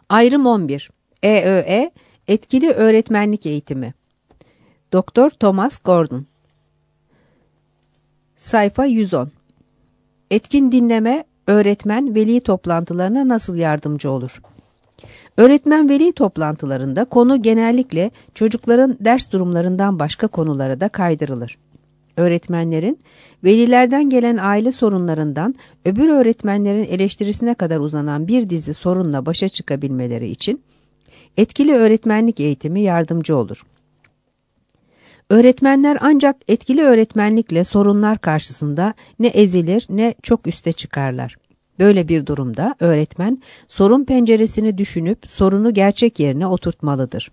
Ayrım 11. EÖE Etkili Öğretmenlik Eğitimi. Doktor Thomas Gordon. Sayfa 110. Etkin dinleme, öğretmen-veli toplantılarına nasıl yardımcı olur? Öğretmen-veli toplantılarında konu genellikle çocukların ders durumlarından başka konulara da kaydırılır. Öğretmenlerin, velilerden gelen aile sorunlarından öbür öğretmenlerin eleştirisine kadar uzanan bir dizi sorunla başa çıkabilmeleri için etkili öğretmenlik eğitimi yardımcı olur. Öğretmenler ancak etkili öğretmenlikle sorunlar karşısında ne ezilir ne çok üste çıkarlar. Böyle bir durumda öğretmen sorun penceresini düşünüp sorunu gerçek yerine oturtmalıdır.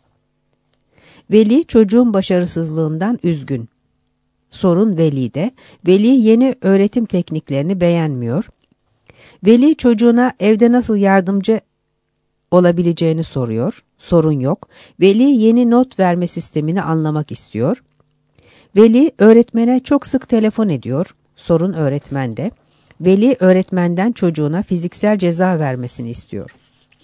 Veli çocuğun başarısızlığından üzgün. Sorun velide. Veli yeni öğretim tekniklerini beğenmiyor. Veli çocuğuna evde nasıl yardımcı olabileceğini soruyor. Sorun yok. Veli yeni not verme sistemini anlamak istiyor. Veli öğretmene çok sık telefon ediyor. Sorun öğretmende. Veli öğretmenden çocuğuna fiziksel ceza vermesini istiyor.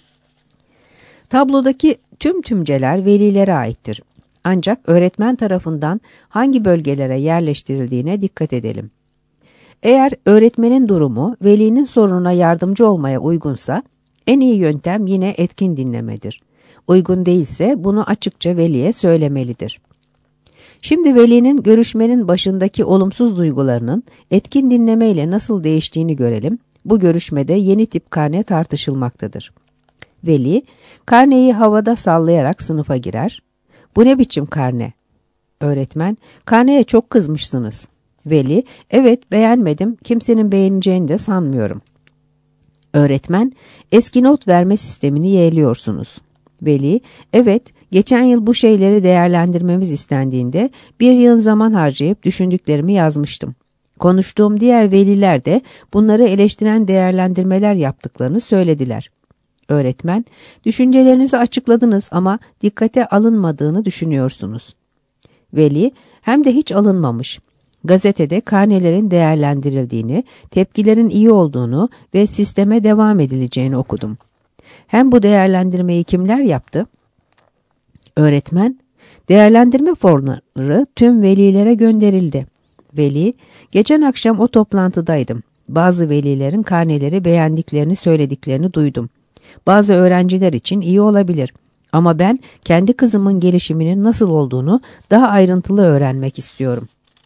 Tablodaki tüm tümceler velilere aittir. Ancak öğretmen tarafından hangi bölgelere yerleştirildiğine dikkat edelim. Eğer öğretmenin durumu velinin sorununa yardımcı olmaya uygunsa, en iyi yöntem yine etkin dinlemedir. Uygun değilse bunu açıkça veliye söylemelidir. Şimdi velinin görüşmenin başındaki olumsuz duygularının etkin dinleme ile nasıl değiştiğini görelim. Bu görüşmede yeni tip karne tartışılmaktadır. Veli, karneyi havada sallayarak sınıfa girer. Bu ne biçim karne? Öğretmen, karneye çok kızmışsınız. Veli, evet beğenmedim, kimsenin beğeneceğini de sanmıyorum. Öğretmen, eski not verme sistemini yeğliyorsunuz. Veli, evet geçen yıl bu şeyleri değerlendirmemiz istendiğinde bir yıl zaman harcayıp düşündüklerimi yazmıştım. Konuştuğum diğer veliler de bunları eleştiren değerlendirmeler yaptıklarını söylediler. Öğretmen, düşüncelerinizi açıkladınız ama dikkate alınmadığını düşünüyorsunuz. Veli, hem de hiç alınmamış. Gazetede karnelerin değerlendirildiğini, tepkilerin iyi olduğunu ve sisteme devam edileceğini okudum. Hem bu değerlendirmeyi kimler yaptı? Öğretmen, değerlendirme formları tüm velilere gönderildi. Veli, geçen akşam o toplantıdaydım. Bazı velilerin karneleri beğendiklerini söylediklerini duydum. Bazı öğrenciler için iyi olabilir. Ama ben kendi kızımın gelişiminin nasıl olduğunu daha ayrıntılı öğrenmek istiyorum.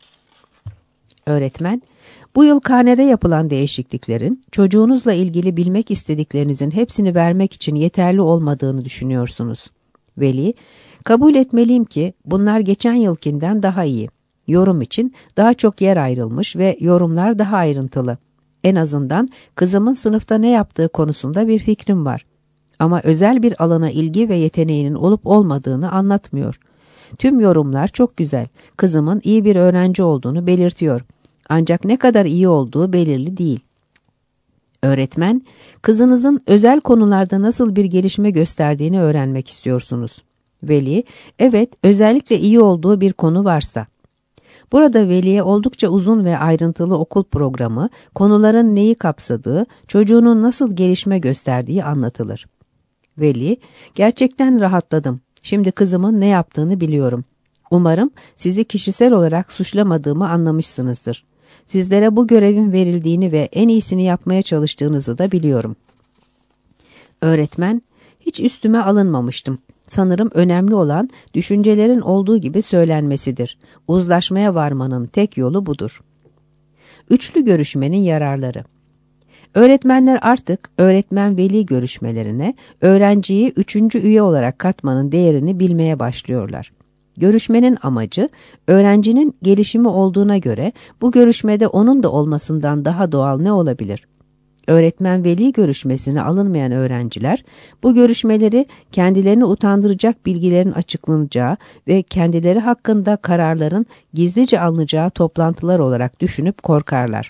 Öğretmen, bu yıl karnede yapılan değişikliklerin çocuğunuzla ilgili bilmek istediklerinizin hepsini vermek için yeterli olmadığını düşünüyorsunuz. Veli, kabul etmeliyim ki bunlar geçen yılkinden daha iyi. Yorum için daha çok yer ayrılmış ve yorumlar daha ayrıntılı. En azından kızımın sınıfta ne yaptığı konusunda bir fikrim var. Ama özel bir alana ilgi ve yeteneğinin olup olmadığını anlatmıyor. Tüm yorumlar çok güzel. Kızımın iyi bir öğrenci olduğunu belirtiyor. Ancak ne kadar iyi olduğu belirli değil. Öğretmen, kızınızın özel konularda nasıl bir gelişme gösterdiğini öğrenmek istiyorsunuz. Veli, evet özellikle iyi olduğu bir konu varsa. Burada veliye oldukça uzun ve ayrıntılı okul programı, konuların neyi kapsadığı, çocuğunun nasıl gelişme gösterdiği anlatılır. Veli, gerçekten rahatladım. Şimdi kızımın ne yaptığını biliyorum. Umarım sizi kişisel olarak suçlamadığımı anlamışsınızdır. Sizlere bu görevin verildiğini ve en iyisini yapmaya çalıştığınızı da biliyorum. Öğretmen, hiç üstüme alınmamıştım. Sanırım önemli olan düşüncelerin olduğu gibi söylenmesidir. Uzlaşmaya varmanın tek yolu budur. Üçlü görüşmenin yararları. Öğretmenler artık öğretmen-veli görüşmelerine öğrenciyi üçüncü üye olarak katmanın değerini bilmeye başlıyorlar. Görüşmenin amacı öğrencinin gelişimi olduğuna göre bu görüşmede onun da olmasından daha doğal ne olabilir? Öğretmen-veli görüşmesine alınmayan öğrenciler bu görüşmeleri kendilerini utandıracak bilgilerin açıklanacağı ve kendileri hakkında kararların gizlice alınacağı toplantılar olarak düşünüp korkarlar.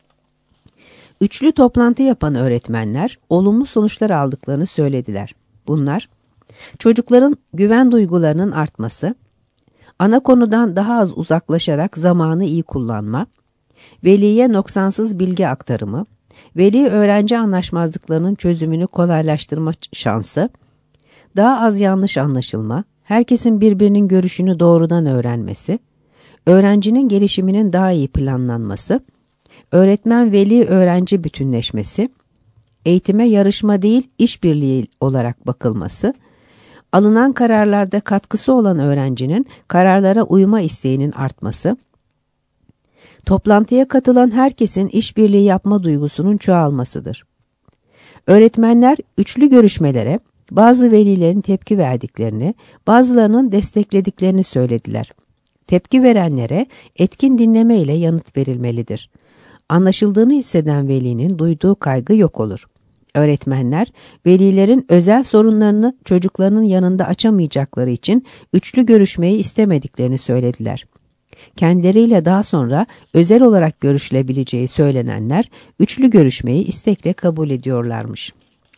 Üçlü toplantı yapan öğretmenler olumlu sonuçlar aldıklarını söylediler. Bunlar, çocukların güven duygularının artması, ana konudan daha az uzaklaşarak zamanı iyi kullanma, veliye noksansız bilgi aktarımı, Veli-öğrenci anlaşmazlıklarının çözümünü kolaylaştırma şansı, daha az yanlış anlaşılma, herkesin birbirinin görüşünü doğrudan öğrenmesi, öğrencinin gelişiminin daha iyi planlanması, öğretmen-veli-öğrenci bütünleşmesi, eğitime yarışma değil işbirliği olarak bakılması, alınan kararlarda katkısı olan öğrencinin kararlara uyma isteğinin artması, toplantıya katılan herkesin işbirliği yapma duygusunun çoğalmasıdır. Öğretmenler üçlü görüşmelere bazı velilerin tepki verdiklerini, bazılarının desteklediklerini söylediler. Tepki verenlere etkin dinleme ile yanıt verilmelidir. Anlaşıldığını hisseden velinin duyduğu kaygı yok olur. Öğretmenler, velilerin özel sorunlarını çocuklarının yanında açamayacakları için üçlü görüşmeyi istemediklerini söylediler. Kendileriyle daha sonra özel olarak görüşülebileceği söylenenler, üçlü görüşmeyi istekle kabul ediyorlarmış.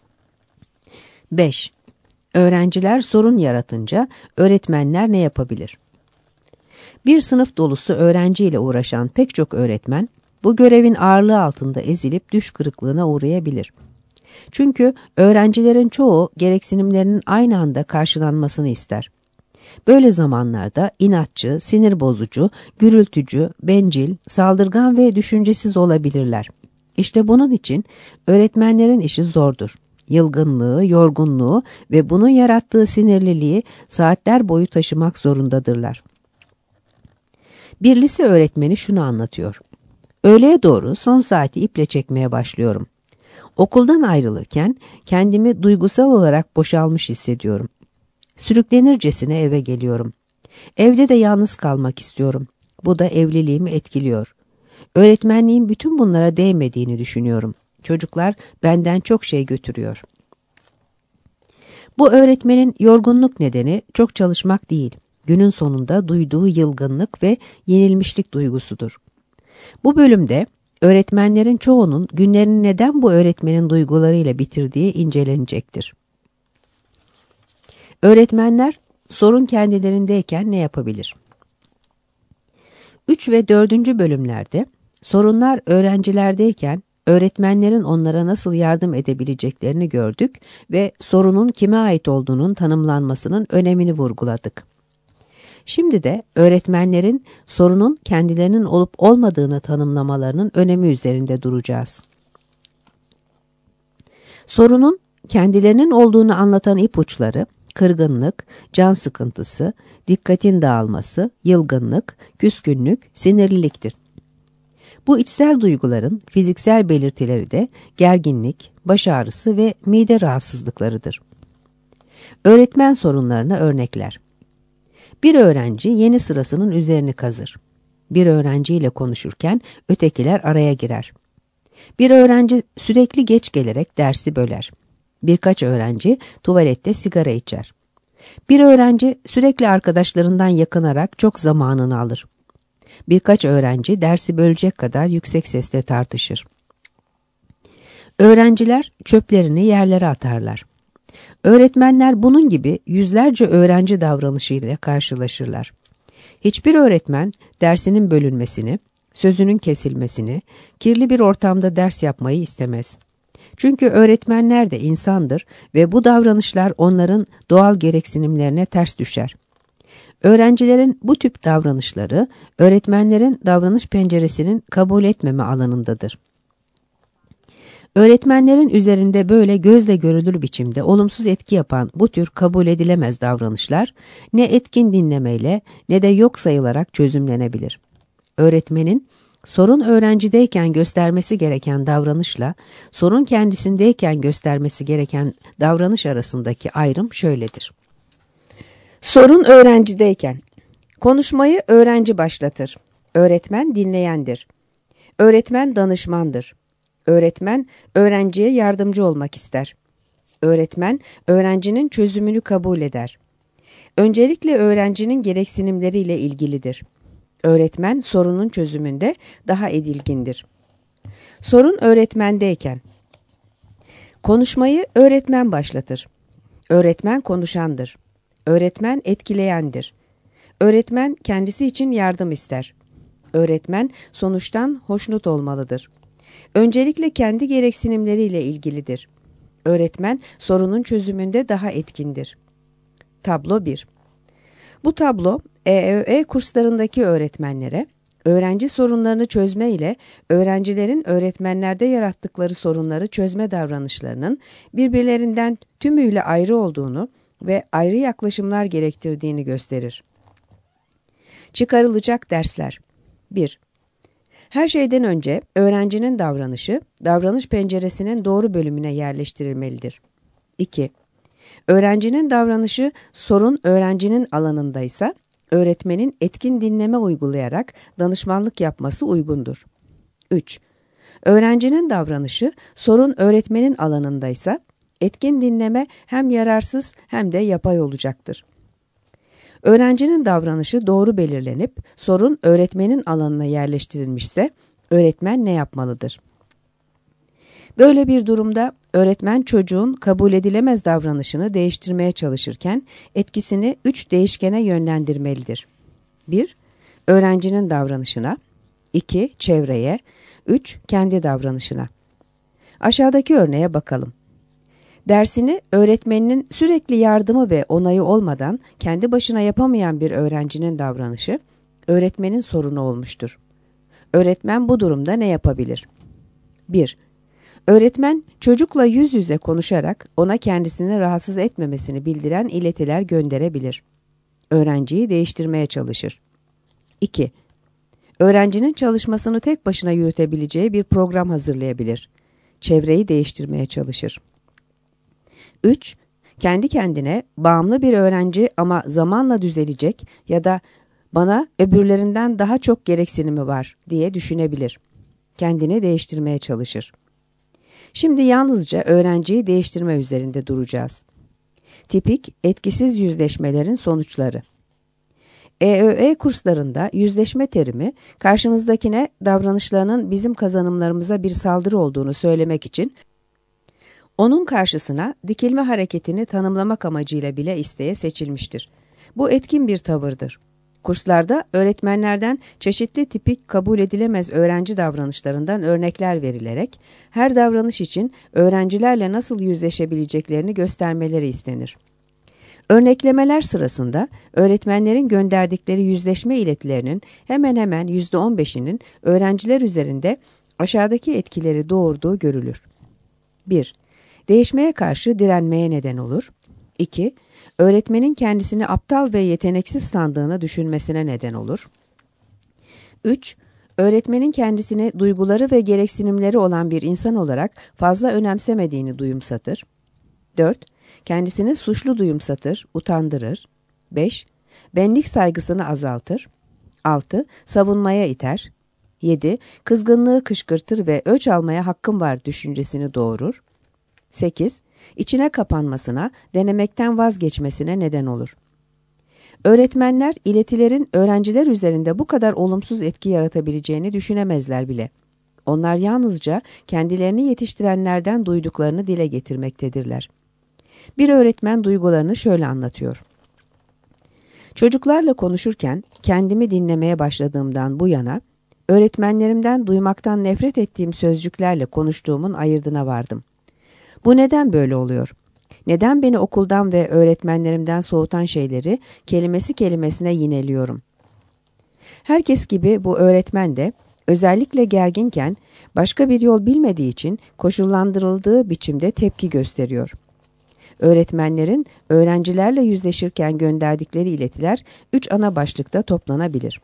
5. Öğrenciler sorun yaratınca öğretmenler ne yapabilir? Bir sınıf dolusu öğrenciyle uğraşan pek çok öğretmen, bu görevin ağırlığı altında ezilip düş kırıklığına uğrayabilir. Çünkü öğrencilerin çoğu gereksinimlerinin aynı anda karşılanmasını ister. Böyle zamanlarda inatçı, sinir bozucu, gürültücü, bencil, saldırgan ve düşüncesiz olabilirler. İşte bunun için öğretmenlerin işi zordur. Yılgınlığı, yorgunluğu ve bunun yarattığı sinirliliği saatler boyu taşımak zorundadırlar. Bir lise öğretmeni şunu anlatıyor. Öğleye doğru son saati iple çekmeye başlıyorum. Okuldan ayrılırken kendimi duygusal olarak boşalmış hissediyorum. Sürüklenircesine eve geliyorum. Evde de yalnız kalmak istiyorum. Bu da evliliğimi etkiliyor. Öğretmenliğin bütün bunlara değmediğini düşünüyorum. Çocuklar benden çok şey götürüyor. Bu öğretmenin yorgunluk nedeni çok çalışmak değil, günün sonunda duyduğu yılgınlık ve yenilmişlik duygusudur. Bu bölümde öğretmenlerin çoğunun günlerini neden bu öğretmenin duygularıyla bitirdiği incelenecektir. Öğretmenler sorun kendilerindeyken ne yapabilir? 3 ve 4. bölümlerde sorunlar öğrencilerdeyken öğretmenlerin onlara nasıl yardım edebileceklerini gördük ve sorunun kime ait olduğunun tanımlanmasının önemini vurguladık. Şimdi de öğretmenlerin sorunun kendilerinin olup olmadığını tanımlamalarının önemi üzerinde duracağız. Sorunun kendilerinin olduğunu anlatan ipuçları, kırgınlık, can sıkıntısı, dikkatin dağılması, yılgınlık, küskünlük, sinirliliktir. Bu içsel duyguların fiziksel belirtileri de gerginlik, baş ağrısı ve mide rahatsızlıklarıdır. Öğretmen sorunlarına örnekler. Bir öğrenci yeni sırasının üzerini kazır. Bir öğrenciyle konuşurken ötekiler araya girer. Bir öğrenci sürekli geç gelerek dersi böler. Birkaç öğrenci tuvalette sigara içer. Bir öğrenci sürekli arkadaşlarından yakınarak çok zamanını alır. Birkaç öğrenci dersi bölecek kadar yüksek sesle tartışır. Öğrenciler çöplerini yerlere atarlar. Öğretmenler bunun gibi yüzlerce öğrenci davranışıyla karşılaşırlar. Hiçbir öğretmen dersinin bölünmesini, sözünün kesilmesini, kirli bir ortamda ders yapmayı istemez. Çünkü öğretmenler de insandır ve bu davranışlar onların doğal gereksinimlerine ters düşer. Öğrencilerin bu tip davranışları öğretmenlerin davranış penceresinin kabul etmeme alanındadır. Öğretmenlerin üzerinde böyle gözle görülür biçimde olumsuz etki yapan bu tür kabul edilemez davranışlar ne etkin dinlemeyle ne de yok sayılarak çözümlenebilir. Öğretmenin sorun öğrencideyken göstermesi gereken davranışla sorun kendisindeyken göstermesi gereken davranış arasındaki ayrım şöyledir. Sorun öğrencideyken konuşmayı öğrenci başlatır. Öğretmen dinleyendir. Öğretmen danışmandır. Öğretmen öğrenciye yardımcı olmak ister. Öğretmen öğrencinin çözümünü kabul eder. Öncelikle öğrencinin gereksinimleriyle ilgilidir. Öğretmen sorunun çözümünde daha edilgindir. Sorun öğretmendeyken konuşmayı öğretmen başlatır. Öğretmen konuşandır. Öğretmen etkileyendir. Öğretmen kendisi için yardım ister. Öğretmen sonuçtan hoşnut olmalıdır. Öncelikle kendi gereksinimleriyle ilgilidir. Öğretmen sorunun çözümünde daha etkindir. Tablo 1. Bu tablo EÖE kurslarındaki öğretmenlere öğrenci sorunlarını çözme ile öğrencilerin öğretmenlerde yarattıkları sorunları çözme davranışlarının birbirlerinden tümüyle ayrı olduğunu ve ayrı yaklaşımlar gerektirdiğini gösterir. Çıkarılacak dersler 1. Her şeyden önce öğrencinin davranışı, davranış penceresinin doğru bölümüne yerleştirilmelidir. 2. Öğrencinin davranışı sorun öğrencinin alanındaysa, öğretmenin etkin dinleme uygulayarak danışmanlık yapması uygundur. 3. Öğrencinin davranışı sorun öğretmenin alanındaysa, etkin dinleme hem yararsız hem de yapay olacaktır. Öğrencinin davranışı doğru belirlenip sorun öğretmenin alanına yerleştirilmişse öğretmen ne yapmalıdır? Böyle bir durumda öğretmen çocuğun kabul edilemez davranışını değiştirmeye çalışırken etkisini 3 değişkene yönlendirmelidir. 1. Öğrencinin davranışına, 2. Çevreye, 3. Kendi davranışına. Aşağıdaki örneğe bakalım. Dersini öğretmeninin sürekli yardımı ve onayı olmadan kendi başına yapamayan bir öğrencinin davranışı, öğretmenin sorunu olmuştur. Öğretmen bu durumda ne yapabilir? 1. Öğretmen çocukla yüz yüze konuşarak ona kendisini rahatsız etmemesini bildiren iletiler gönderebilir. Öğrenciyi değiştirmeye çalışır. 2. Öğrencinin çalışmasını tek başına yürütebileceği bir program hazırlayabilir. Çevreyi değiştirmeye çalışır. 3. Kendi kendine bağımlı bir öğrenci ama zamanla düzelecek ya da bana öbürlerinden daha çok gereksinimi var diye düşünebilir. Kendini değiştirmeye çalışır. Şimdi yalnızca öğrenciyi değiştirme üzerinde duracağız. Tipik etkisiz yüzleşmelerin sonuçları. EÖE kurslarında yüzleşme terimi karşımızdakine davranışlarının bizim kazanımlarımıza bir saldırı olduğunu söylemek için onun karşısına dikilme hareketini tanımlamak amacıyla bile isteye seçilmiştir. Bu etkin bir tavırdır. Kurslarda öğretmenlerden çeşitli tipik kabul edilemez öğrenci davranışlarından örnekler verilerek her davranış için öğrencilerle nasıl yüzleşebileceklerini göstermeleri istenir. Örneklemeler sırasında öğretmenlerin gönderdikleri yüzleşme iletilerinin hemen hemen %15'inin öğrenciler üzerinde aşağıdaki etkileri doğurduğu görülür. 1. Değişmeye karşı direnmeye neden olur. 2. Öğretmenin kendisini aptal ve yeteneksiz sandığını düşünmesine neden olur. 3. Öğretmenin kendisini duyguları ve gereksinimleri olan bir insan olarak fazla önemsemediğini duyumsatır. 4. Kendisini suçlu duyumsatır, utandırır. 5. Benlik saygısını azaltır. 6. Savunmaya iter. 7. Kızgınlığı kışkırtır ve öç almaya hakkım var düşüncesini doğurur. 8. İçine kapanmasına, denemekten vazgeçmesine neden olur. Öğretmenler, iletilerin öğrenciler üzerinde bu kadar olumsuz etki yaratabileceğini düşünemezler bile. Onlar yalnızca kendilerini yetiştirenlerden duyduklarını dile getirmektedirler. Bir öğretmen duygularını şöyle anlatıyor. Çocuklarla konuşurken kendimi dinlemeye başladığımdan bu yana, öğretmenlerimden duymaktan nefret ettiğim sözcüklerle konuştuğumun ayırdına vardım. Bu neden böyle oluyor? Neden beni okuldan ve öğretmenlerimden soğutan şeyleri kelimesi kelimesine yineliyorum? Herkes gibi bu öğretmen de özellikle gerginken başka bir yol bilmediği için koşullandırıldığı biçimde tepki gösteriyor. Öğretmenlerin öğrencilerle yüzleşirken gönderdikleri iletiler 3 ana başlıkta toplanabilir.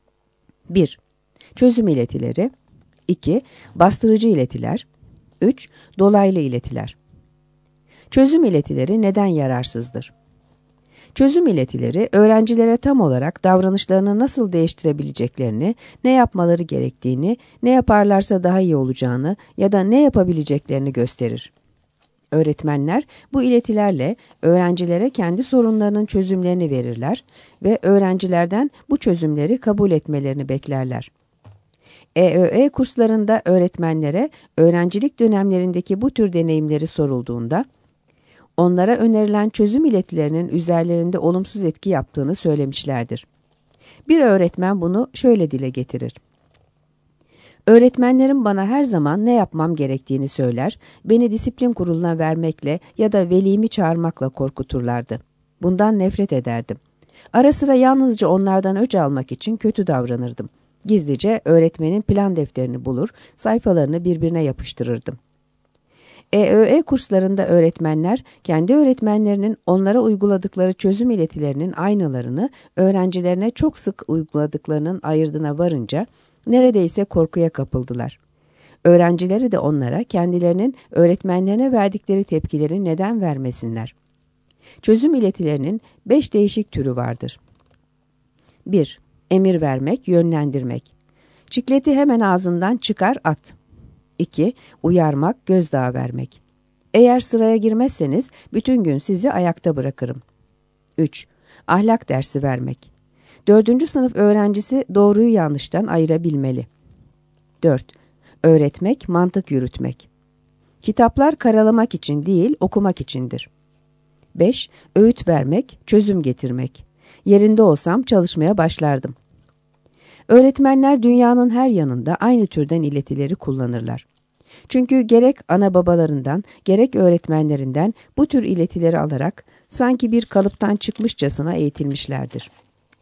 1. Çözüm iletileri. 2. Bastırıcı iletiler. 3. Dolaylı iletiler. Çözüm iletileri neden yararsızdır? Çözüm iletileri öğrencilere tam olarak davranışlarını nasıl değiştirebileceklerini, ne yapmaları gerektiğini, ne yaparlarsa daha iyi olacağını ya da ne yapabileceklerini gösterir. Öğretmenler bu iletilerle öğrencilere kendi sorunlarının çözümlerini verirler ve öğrencilerden bu çözümleri kabul etmelerini beklerler. EÖE kurslarında öğretmenlere öğrencilik dönemlerindeki bu tür deneyimleri sorulduğunda, onlara önerilen çözüm iletilerinin üzerlerinde olumsuz etki yaptığını söylemişlerdir. Bir öğretmen bunu şöyle dile getirir. Öğretmenlerim bana her zaman ne yapmam gerektiğini söyler, beni disiplin kuruluna vermekle ya da velimi çağırmakla korkuturlardı. Bundan nefret ederdim. Ara sıra yalnızca onlardan öc almak için kötü davranırdım. Gizlice öğretmenin plan defterini bulur, sayfalarını birbirine yapıştırırdım. EÖE kurslarında öğretmenler, kendi öğretmenlerinin onlara uyguladıkları çözüm iletilerinin aynalarını öğrencilerine çok sık uyguladıklarının ayırdına varınca neredeyse korkuya kapıldılar. Öğrencileri de onlara kendilerinin öğretmenlerine verdikleri tepkileri neden vermesinler? Çözüm iletilerinin 5 değişik türü vardır. 1. Emir vermek, yönlendirmek. Çikleti hemen ağzından çıkar at. 2. Uyarmak, gözdağı vermek. Eğer sıraya girmezseniz bütün gün sizi ayakta bırakırım. 3. Ahlak dersi vermek. 4. sınıf öğrencisi doğruyu yanlıştan ayırabilmeli. 4. Öğretmek, mantık yürütmek. Kitaplar karalamak için değil, okumak içindir. 5. Öğüt vermek, çözüm getirmek. Yerinde olsam çalışmaya başlardım. Öğretmenler dünyanın her yanında aynı türden iletileri kullanırlar. Çünkü gerek ana babalarından, gerek öğretmenlerinden bu tür iletileri alarak sanki bir kalıptan çıkmışçasına eğitilmişlerdir.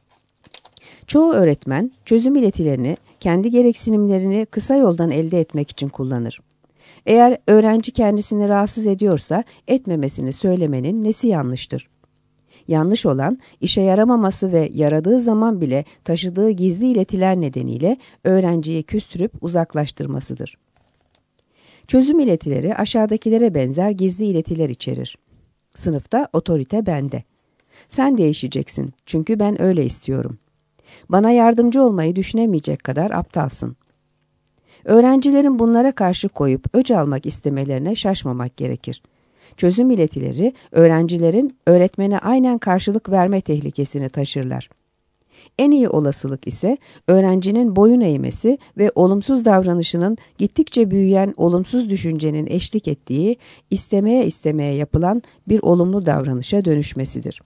Çoğu öğretmen çözüm iletilerini kendi gereksinimlerini kısa yoldan elde etmek için kullanır. Eğer öğrenci kendisini rahatsız ediyorsa etmemesini söylemenin nesi yanlıştır? Yanlış olan işe yaramaması ve yaradığı zaman bile taşıdığı gizli iletiler nedeniyle öğrenciyi küstürüp uzaklaştırmasıdır. Çözüm iletileri aşağıdakilere benzer gizli iletiler içerir. Sınıfta otorite bende. Sen değişeceksin çünkü ben öyle istiyorum. Bana yardımcı olmayı düşünemeyecek kadar aptalsın. Öğrencilerin bunlara karşı koyup öc almak istemelerine şaşmamak gerekir. Çözüm iletileri öğrencilerin öğretmene aynen karşılık verme tehlikesini taşırlar. En iyi olasılık ise öğrencinin boyun eğmesi ve olumsuz davranışının gittikçe büyüyen olumsuz düşüncenin eşlik ettiği istemeye yapılan bir olumlu davranışa dönüşmesidir.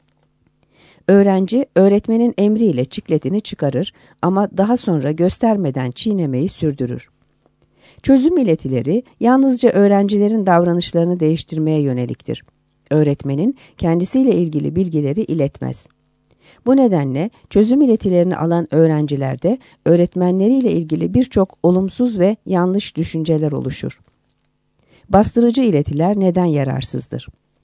Öğrenci öğretmenin emriyle çikletini çıkarır ama daha sonra göstermeden çiğnemeyi sürdürür. Çözüm iletileri yalnızca öğrencilerin davranışlarını değiştirmeye yöneliktir. Öğretmenin kendisiyle ilgili bilgileri iletmez. Bu nedenle çözüm iletilerini alan öğrencilerde öğretmenleriyle ilgili birçok olumsuz ve yanlış düşünceler oluşur. Bastırıcı iletiler neden yararsızdır?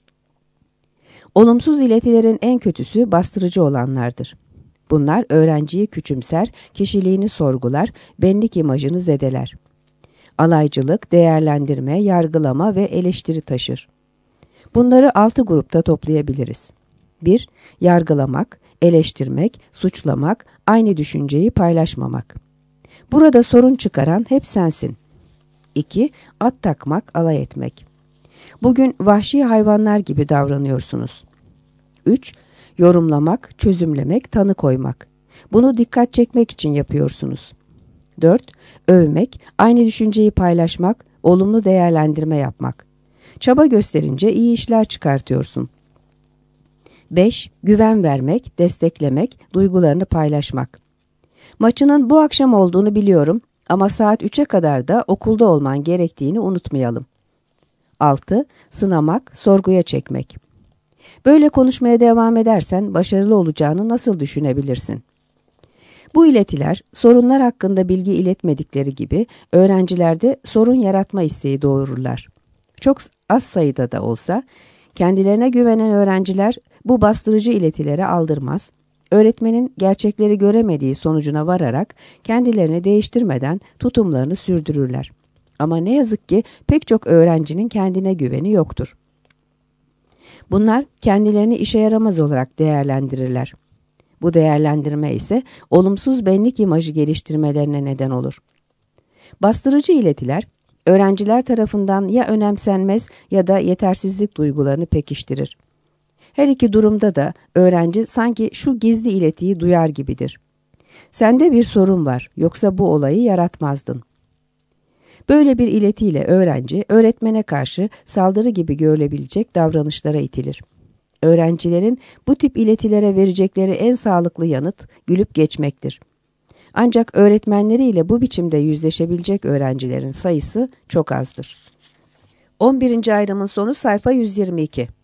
Olumsuz iletilerin en kötüsü bastırıcı olanlardır. Bunlar öğrenciyi küçümser, kişiliğini sorgular, benlik imajını zedeler. Alaycılık, değerlendirme, yargılama ve eleştiri taşır. Bunları 6 grupta toplayabiliriz. 1. Yargılamak, eleştirmek, suçlamak, aynı düşünceyi paylaşmamak. Burada sorun çıkaran hep sensin. 2. At takmak, alay etmek. Bugün vahşi hayvanlar gibi davranıyorsunuz. 3. Yorumlamak, çözümlemek, tanı koymak. Bunu dikkat çekmek için yapıyorsunuz. 4. Övmek, aynı düşünceyi paylaşmak, olumlu değerlendirme yapmak. Çaba gösterince iyi işler çıkartıyorsun. 5. Güven vermek, desteklemek, duygularını paylaşmak. Maçının bu akşam olduğunu biliyorum ama saat 3'e kadar da okulda olman gerektiğini unutmayalım. 6. Sınamak, sorguya çekmek. Böyle konuşmaya devam edersen başarılı olacağını nasıl düşünebilirsin? Bu iletiler sorunlar hakkında bilgi iletmedikleri gibi öğrencilerde sorun yaratma isteği doğururlar. Çok az sayıda da olsa kendilerine güvenen öğrenciler bu bastırıcı iletilere aldırmaz, öğretmenin gerçekleri göremediği sonucuna vararak kendilerini değiştirmeden tutumlarını sürdürürler. Ama ne yazık ki pek çok öğrencinin kendine güveni yoktur. Bunlar kendilerini işe yaramaz olarak değerlendirirler. Bu değerlendirme ise olumsuz benlik imajı geliştirmelerine neden olur. Bastırıcı iletiler, öğrenciler tarafından ya önemsenmez ya da yetersizlik duygularını pekiştirir. Her iki durumda da öğrenci sanki şu gizli iletiyi duyar gibidir. Sende bir sorun var, yoksa bu olayı yaratmazdın. Böyle bir iletiyle öğrenci, öğretmene karşı saldırı gibi görülebilecek davranışlara itilir. Öğrencilerin bu tip iletilere verecekleri en sağlıklı yanıt gülüp geçmektir. Ancak öğretmenleriyle bu biçimde yüzleşebilecek öğrencilerin sayısı çok azdır. 11. ayrımın sonu sayfa 122.